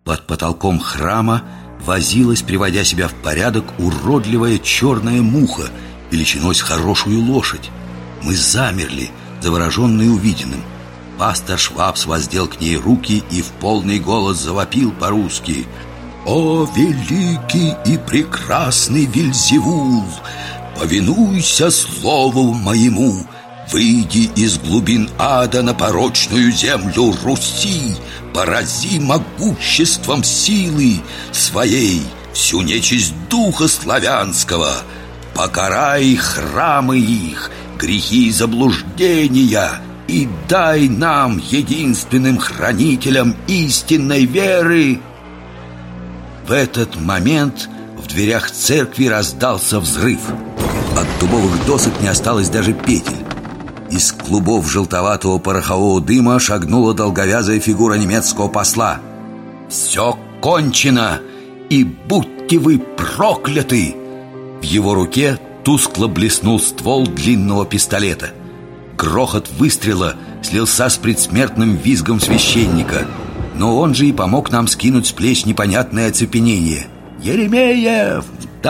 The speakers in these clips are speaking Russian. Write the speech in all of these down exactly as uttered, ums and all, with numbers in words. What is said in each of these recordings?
Под потолком храма возилась, приводя себя в порядок, уродливая черная муха величиной с хорошую лошадь. Мы замерли, завороженные увиденным. Пастор Швабс воздел к ней руки и в полный голос завопил по-русски: «О, великий и прекрасный Вельзевул! Повинуйся слову моему! Выйди из глубин ада на порочную землю Руси! Порази могуществом силы своей всю нечисть духа славянского! Покарай храмы их, грехи и заблуждения, и дай нам, единственным хранителям истинной веры!» В этот момент в дверях церкви раздался взрыв. От дубовых досок не осталось даже петель. Из клубов желтоватого порохового дыма шагнула долговязая фигура немецкого посла. «Все кончено, и будьте вы прокляты!» В его руке тускло блеснул ствол длинного пистолета. Грохот выстрела слился с предсмертным визгом священника. Но он же и помог нам скинуть с плеч непонятное оцепенение. «Еремеев,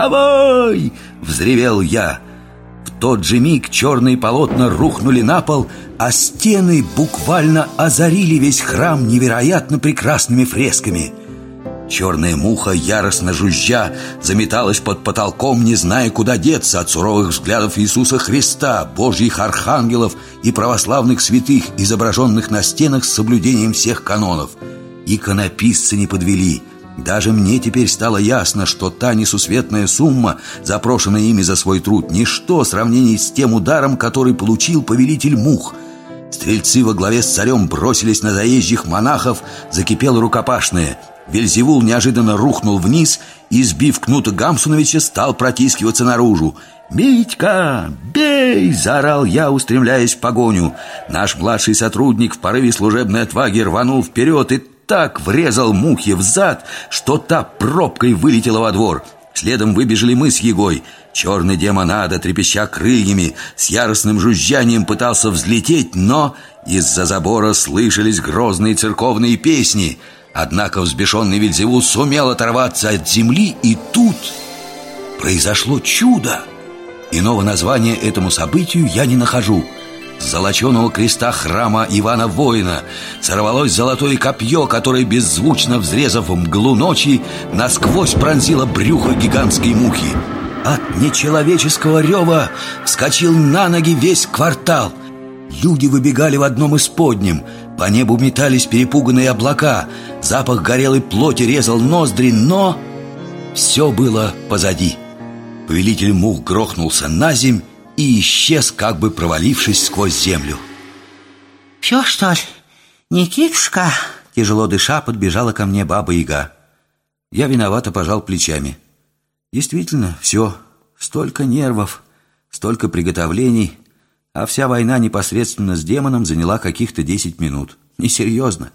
давай!» — взревел я. В тот же миг черные полотна рухнули на пол, а стены буквально озарили весь храм невероятно прекрасными фресками. Черная муха, яростно жужжа, заметалась под потолком, не зная, куда деться от суровых взглядов Иисуса Христа, божьих архангелов и православных святых, изображенных на стенах с соблюдением всех канонов. Иконописцы не подвели. Даже мне теперь стало ясно, что та несусветная сумма, запрошенная ими за свой труд, ничто в сравнении с тем ударом, который получил повелитель мух. Стрельцы во главе с царем бросились на заезжих монахов, закипело рукопашное. Вельзевул неожиданно рухнул вниз и, сбив Кнута Гамсуновича, стал протискиваться наружу. «Митька, бей!» – заорал я, устремляясь в погоню. Наш младший сотрудник в порыве служебной отваги рванул вперед и так врезал мухе в зад, что та пробкой вылетела во двор. Следом выбежали мы с Егой. Черный демон ада, трепеща крыльями, с яростным жужжанием пытался взлететь, но из-за забора слышались грозные церковные песни. Однако взбешенный Вельзевул сумел оторваться от земли, и тут произошло чудо. Иного названия этому событию я не нахожу. С золоченого креста храма Ивана Воина сорвалось золотое копье, которое, беззвучно взрезав мглу ночи, насквозь пронзило брюхо гигантской мухи. От нечеловеческого рева вскочил на ноги весь квартал. Люди выбегали в одном из подням. По небу метались перепуганные облака. Запах горелой плоти резал ноздри, но все было позади. Повелитель мух грохнулся на земь и исчез, как бы провалившись сквозь землю. «Все, что ли, Никитушка?» Тяжело дыша подбежала ко мне Баба-Яга. Я виновато пожал плечами. Действительно, все. Столько нервов, столько приготовлений, а вся война непосредственно с демоном заняла каких-то десять минут. Несерьезно.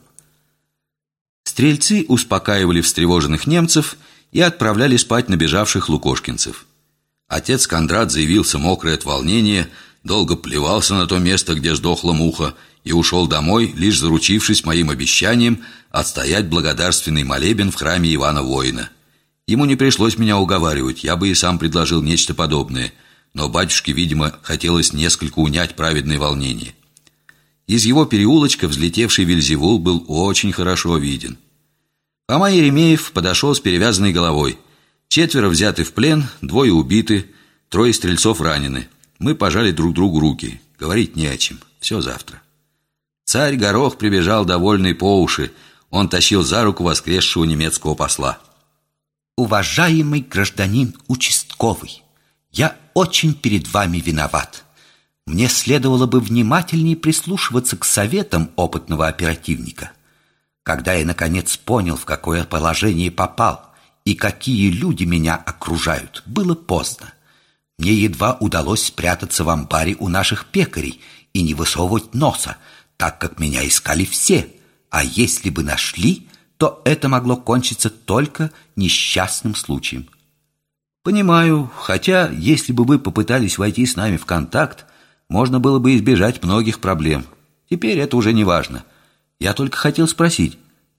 Стрельцы успокаивали встревоженных немцев и отправляли спать набежавших лукошкинцев. Отец Кондрат заявился мокрый от волнения, долго плевался на то место, где сдохла муха, и ушел домой, лишь заручившись моим обещанием отстоять благодарственный молебен в храме Ивана Воина. Ему не пришлось меня уговаривать, я бы и сам предложил нечто подобное, но батюшке, видимо, хотелось несколько унять праведное волнение. Из его переулочка взлетевший Вельзевул был очень хорошо виден. Фома Еремеев подошел с перевязанной головой. Четверо взяты в плен, двое убиты, трое стрельцов ранены. Мы пожали друг другу руки. Говорить не о чем. Все завтра. Царь Горох прибежал довольный по уши. Он тащил за руку воскресшего немецкого посла. «Уважаемый гражданин участковый, я очень перед вами виноват. Мне следовало бы внимательнее прислушиваться к советам опытного оперативника. Когда я, наконец, понял, в какое положение попал и какие люди меня окружают, было поздно. Мне едва удалось спрятаться в амбаре у наших пекарей и не высовывать носа, так как меня искали все, а если бы нашли, то это могло кончиться только несчастным случаем. Понимаю, хотя, если бы вы попытались войти с нами в контакт, можно было бы избежать многих проблем. Теперь это уже не важно. Я только хотел спросить,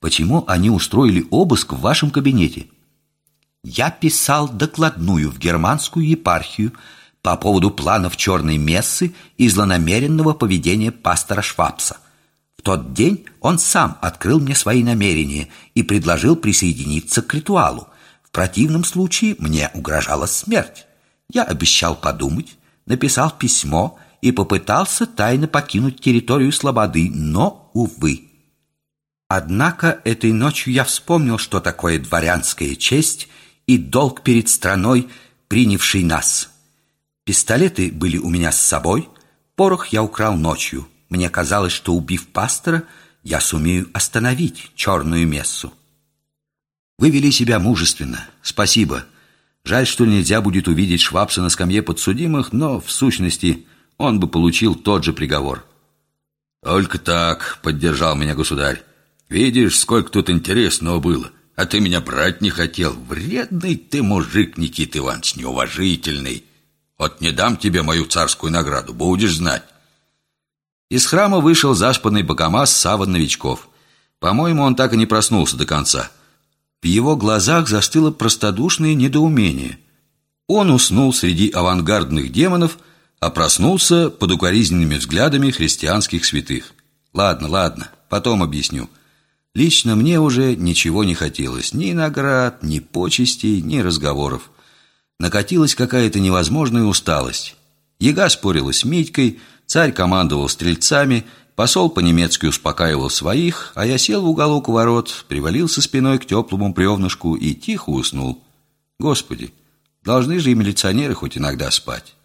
Почему они устроили обыск в вашем кабинете? Я писал докладную в германскую епархию по поводу планов черной мессы и злонамеренного поведения пастора Швабса. В тот день он сам открыл мне свои намерения и предложил присоединиться к ритуалу. В противном случае мне угрожала смерть. Я обещал подумать, написал письмо и попытался тайно покинуть территорию Слободы, но, увы. Однако этой ночью я вспомнил, что такое дворянская честь и долг перед страной, принявшей нас. Пистолеты были у меня с собой, порох я украл ночью. Мне казалось, что, убив пастора, я сумею остановить черную мессу. Вы вели себя мужественно, спасибо. Жаль, что нельзя будет увидеть Швабса на скамье подсудимых, но, в сущности, он бы получил тот же приговор. Только так, поддержал меня государь. Видишь, сколько тут интересного было. А ты меня брать не хотел. Вредный ты мужик, Никита Иванович, неуважительный. Вот не дам тебе мою царскую награду, будешь знать. Из храма вышел заспанный богомаз Савва Новичков. По-моему, он так и не проснулся до конца. В его глазах застыло простодушное недоумение. Он уснул среди авангардных демонов, а проснулся под укоризненными взглядами христианских святых. Ладно, ладно, потом объясню. Лично мне уже ничего не хотелось. Ни наград, ни почестей, ни разговоров. Накатилась какая-то невозможная усталость. Яга спорила с Митькой, царь командовал стрельцами, посол по-немецки успокаивал своих, а я сел в уголок у ворот, привалился спиной к теплому бревнышку и тихо уснул. Господи, должны же и милиционеры хоть иногда спать.